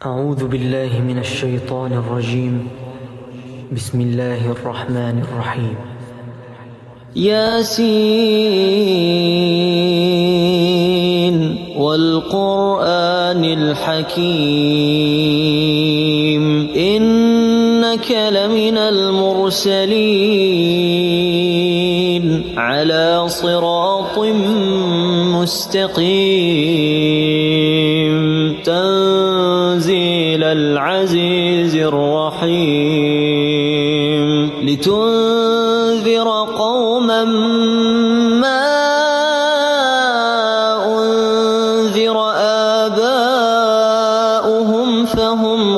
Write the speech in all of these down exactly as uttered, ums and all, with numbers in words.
أعوذ بالله من الشيطان الرجيم. بسم الله الرحمن الرحيم. ياسين والقرآن الحكيم إنك لمن المرسلين على صراط مستقيم تنزيل العزيز الرحيم لتنذر قوما ما أنذر آباؤهم فهم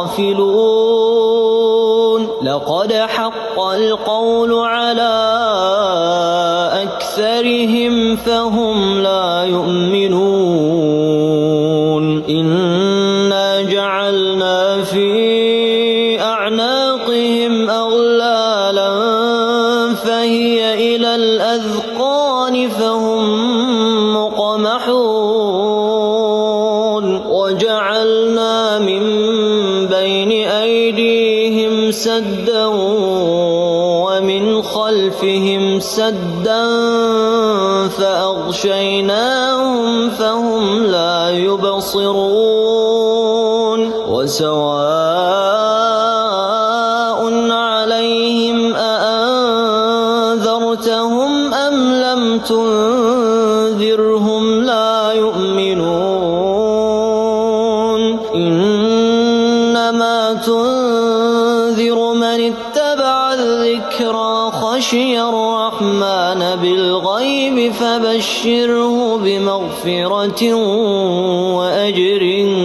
غافلون لقد حق القول على أكثرهم فهم لا يؤمنون إنا جعلنا في أعناقهم أغلالا فهي إلى الأذقان فهم مقمحون وجعلنا من بين أيديهم سدا ومن خلفهم سدا فأغشيناهم فهم لا يبصرون وسواء عليهم أأنذرتهم أم لم تنذرهم لا يؤمنون إنما تنذر من اتبع الذكرى خشي الرحمن بالغيب فبشره بمغفرة وأجر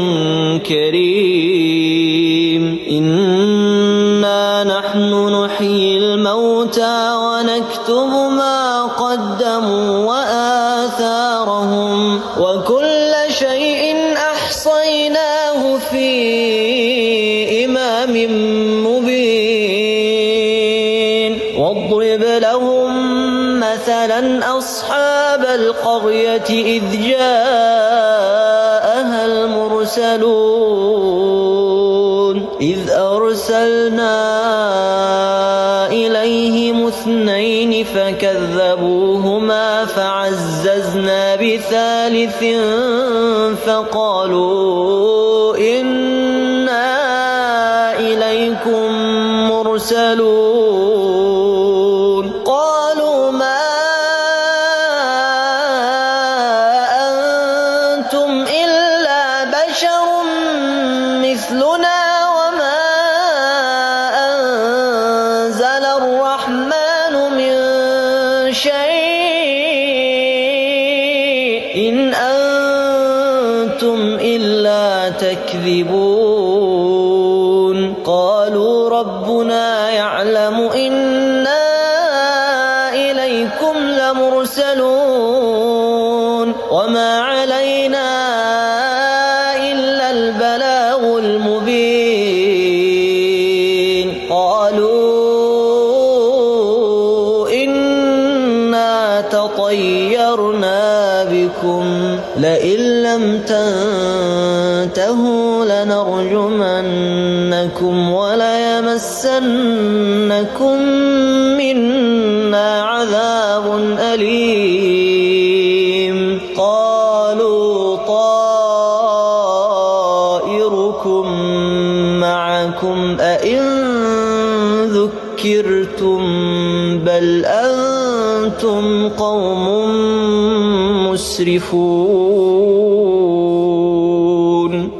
كريم إنا نحن نحيي الموتى ونكتب ما قدموا وآثارهم وكل شيء أحصيناه في إمام مبين واضرب لهم مثلا أصحاب القرية إذ جاءها المرسلون إذ أرسلنا إليهم اثنين فكذبوهما فعززنا بثالث فقالوا إنا إليكم مرسلون قالوا ما أنتم إلا بشر مثلنا وما أنزل الرحمن من شيء إن أنتم إلا تكذبون قالوا ربنا يعلم إنا إليكم لمرسلون وما علينا إلا البلاغ المبين قالوا إنا تطيرنا بكم لئن لم تنتهوا لنرجمنكم وليمسنكم منا عذاب أليم قالوا طائركم معكم أئن ذكرتم بل أنتم قوم مسرفون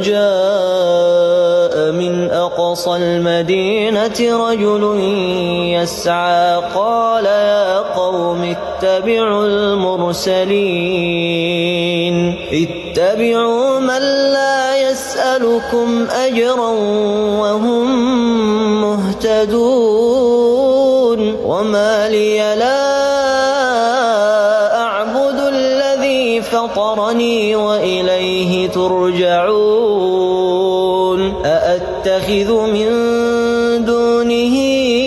وجاء من أقصى المدينة رجل يسعى قال يا قوم اتبعوا المرسلين اتبعوا من لا يسألكم أجرا وهم مهتدون وما لي لا أعبد الذي فطرني وإليه ترجعون أأتخذ من دونه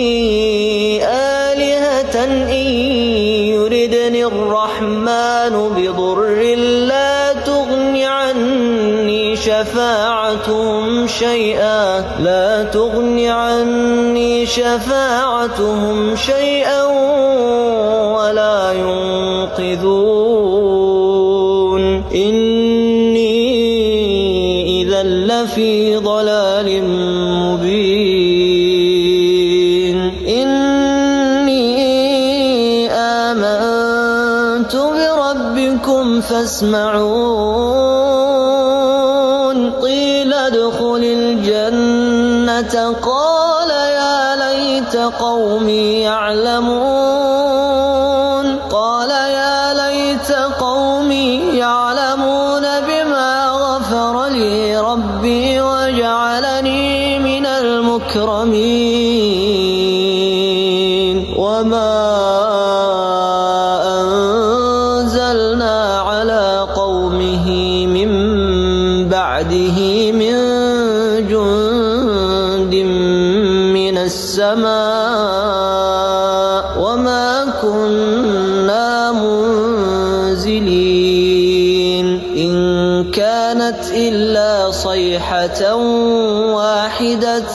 آلهة إن يردني الرحمن بضر لا تغن عني شفاعتهم شفاعتهم شيئا لا تغن عني شفاعتهم شيئا ولا ينقذون إني إذا لفي ضلال مبين إني آمنت بربكم فاسمعون قيل ادخل الجنة قال يا ليت قومي يعلمون قال يا ليت قومي يعلمون بما غفر لي ربي وجعلني من المكرمين وما أنزلنا على قومه من بعده من جند من السماء وما كنا منزلين إن كانت إلا صيحة واحدة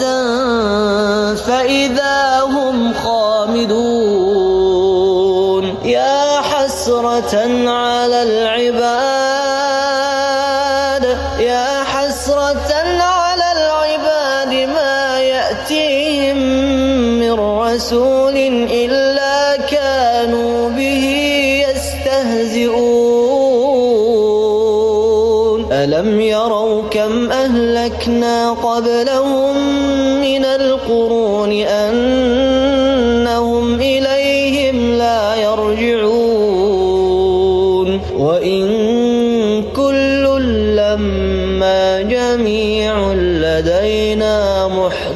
فإذا هم خامدون يا حسرة على العباد يا حسرة على العباد ما يأتيهم من رسول إلا كانوا به يستهزئون ألم يروا كم أهلكنا قبلهم من القرون أنهم إليهم لا يرجعون وإن كل لما جميع لدينا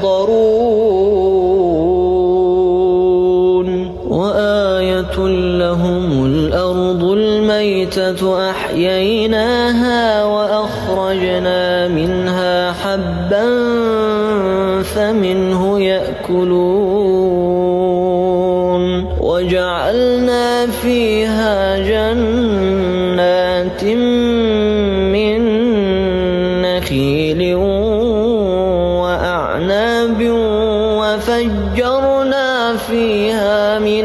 محضرون وآية لهم الأرض الميتة أحييناها وأخرجنا منها حبا فمنه يأكلون وجعلنا فيها جنات من نخيل وأعناب وفجرنا فيها من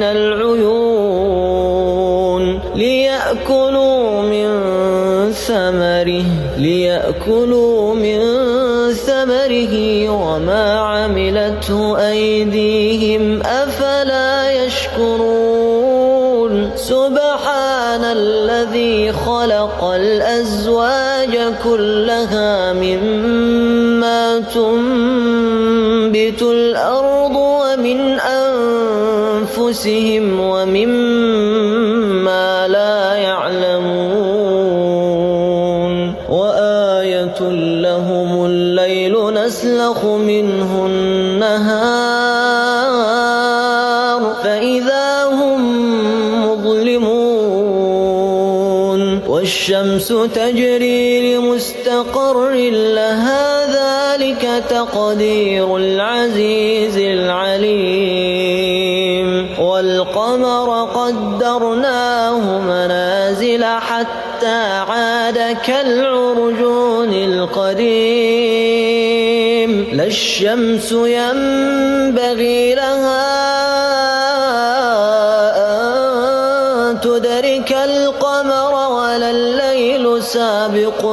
العيون ليأكلوا من ثمره ليأكلوا من ثمره وما عملته أيديهم أفلا يشكرون سبحان الذي خلق الأزواج كلها مما تنبت الأرض ومن أنفسهم ومما لا يعلمون وآية لهم الليل نسلخ منه النهار فإذا هم مظلمون والشمس تجري لمستقر لها ذلك تقدير العزيز العليم والقمر قدرناه منازل حتى عاد كالعرجون القديم لا الشمس ينبغي لها أن تدرك القمر ولا الليل سابق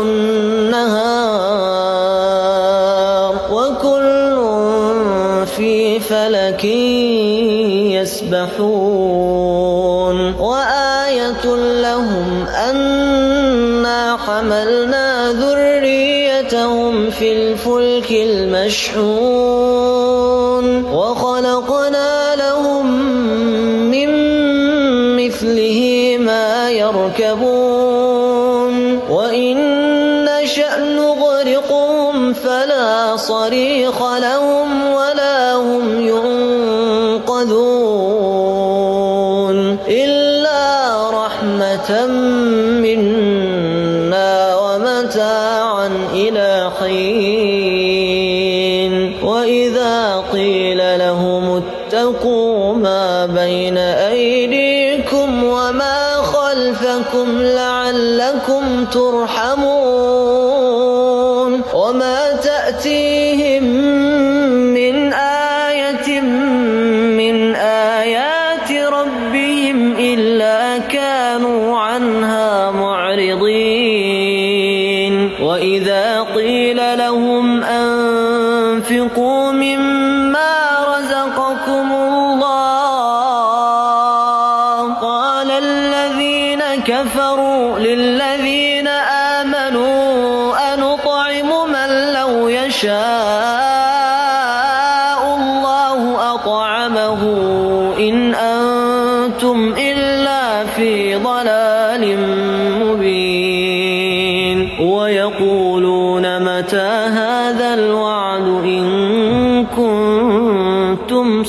النهار وكل في فلك يسبحون وآية لهم أنا حملنا ذريتهم في الفلك المشحون وخلقنا لهم من مثله ما يركبون وإن نشأ نغرقهم فلا صريخ لهم ولا هم ينقذون إلا رحمة منا ومتاعا إلى حين وإذا قيل لهم اتقوا ما بين أيديكم وما خلفكم لعلكم ترحمون وما تأتيهم من آية من آيات ربهم إلا كانوا عنها معرضين وإذا قيل لهم أنفقوا مما رزقكم الله قال الذين كفروا للذين آمنوا أنطعم من لو يشاء الله أطعمه إن أنتم إلا في ضلال مبين ويقولون متى هذا الوعد إن كنتم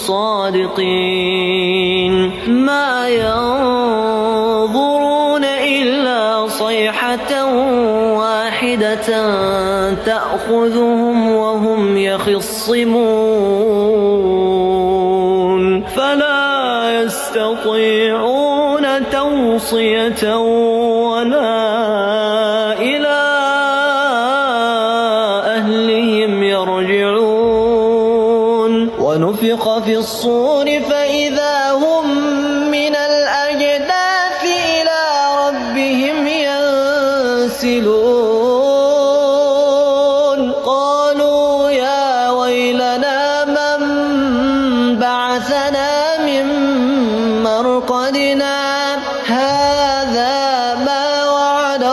صادقين ما ينظرون إلا صيحة واحدة تأخذهم وهم يخصمون فلا يستطيعون توصية ولا إلى أهلهم يرجعون ونفخ في الصور فإذا هم من الأجداث إلى ربهم ينسلون قالوا يا ويلنا من بعثنا من مرقدنا هذا ما وعد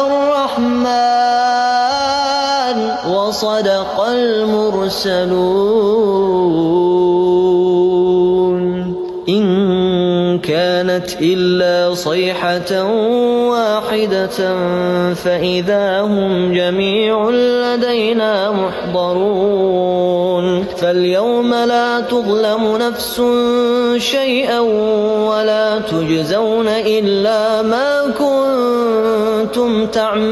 الرحمن وصدق المرسلون إن كانت إلا صيحة واحدة فإذا هم جميع لدينا محضرون فاليوم لا تظلم نفس شيئا ولا تجزون إلا ما كنتم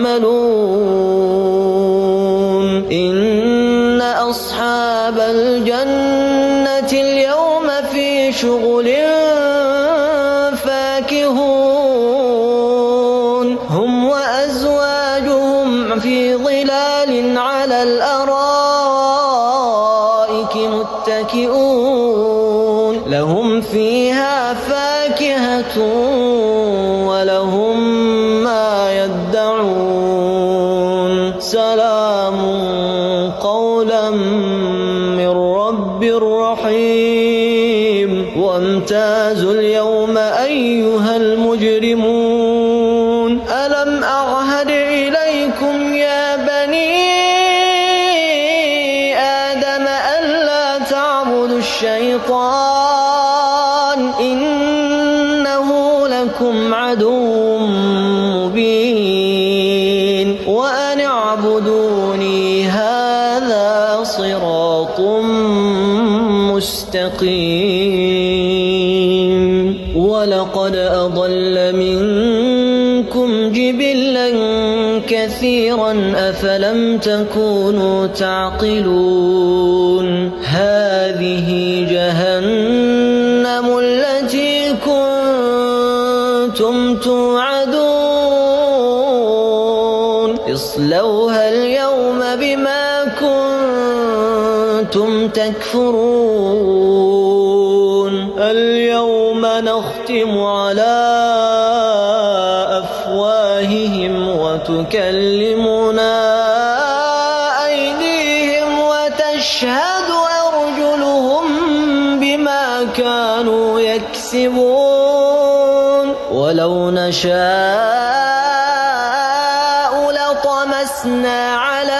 تعملون إن أصحاب الجنة اليوم في شغل فاكهون هم وأزواجهم في ظلال على الأرائك متكئون لهم فيها فاكهة ولهم ما يدعون سلام قولا من رب رحيم وامتازوا اليوم أيها المجرمون ألم أعهد إليكم يا بني آدم ألا تعبدوا الشيطان إنه لكم عدو مبين وأن اعبدوني هذا صراط مستقيم ولقد أضل منكم جبلا كثيرا أفلم تكونوا تعقلون هذه جهنم التي كنتم توعدون اصلوها اليوم بما كنتم تكفرون اليوم نختم على أفواههم وتكلمنا أيديهم وتشهد أرجلهم بما كانوا يكسبون ولو نشاء لطمسنا على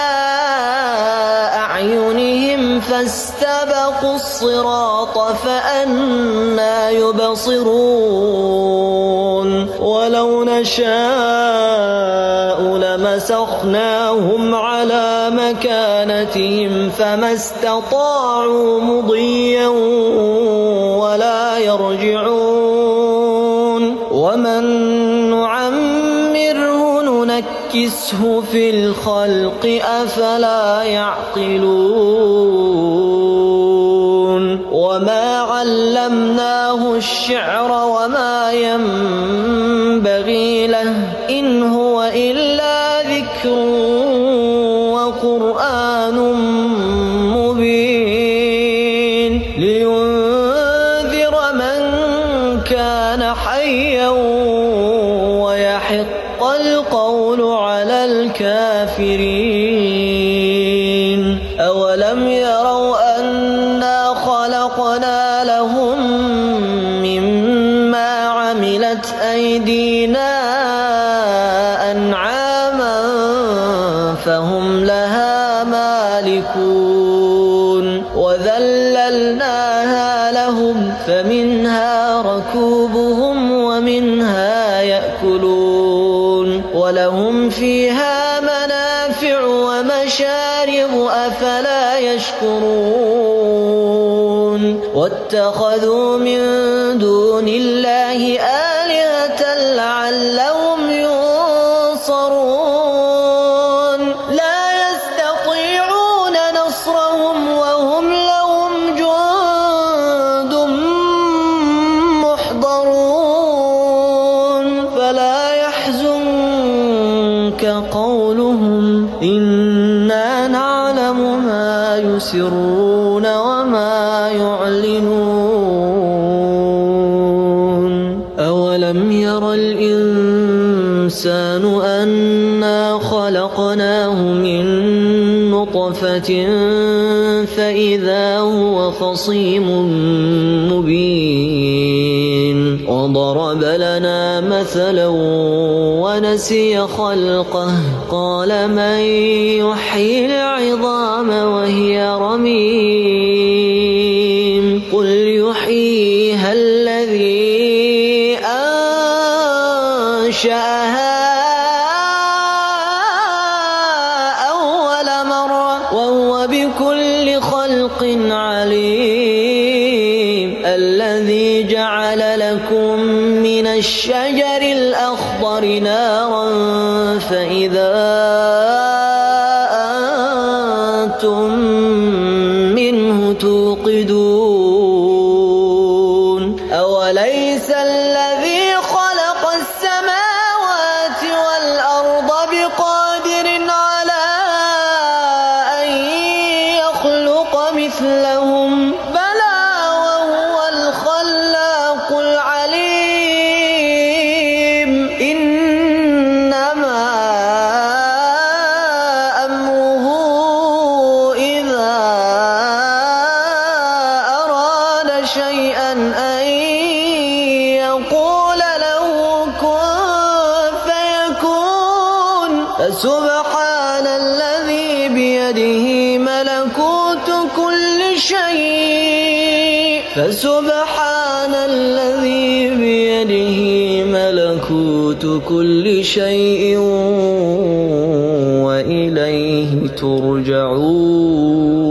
أعينهم فاستبقوا الصراط فأنى يبصرون ولو نشاء لمسخناهم على مكانتهم فما استطاعوا مضيا ولا يرجعون ومن نعمره ننكسه في الخلق أفلا يعقلون وما علمناه الشعر وما ينبغي له إن هو إلا ذكر وقرآن مبين لينذر من كان حيا ويحق القول على الكافرين أولم يروا أنا خلقنا لهم مما عملت أيدينا أنعاما فهم لها مالكون وذللناها لهم فمنها ركوبهم ومنها يأكلون ولهم فيها منافع ومشارب أفلا يشكرون واتخذوا من دون الله آلهة لعلهم ينصرون لا يستطيعون نصرهم وهم لهم جند محضرون فلا يحزنك قولهم إنا نعلم ما يسرون وما يعلنون أولم ير الإنسان أنا خلقناه من نطفة فإذا هو خصيم مبين وضرب لنا مثلا ونسي خلقه قال من يحيي العظام وهي رميم قل يحييها الذي أنشأها أول مرة وهو بكل خلق عليم الذي جعل لكم من الشجر الأخضر نارا فإذا أنتم منه توقدون أوليس الذي خلق السماوات والأرض بقادر على أن يخلق مثلهم بلى وهو الخلاق العليم إنما أمره إذا أراد شيئا أن يقول له كن فيكون فسبحان الذي بيده ملكوت كل شيء فسبحان الذي بيده ملكوت كل شيء وإليه ترجعون.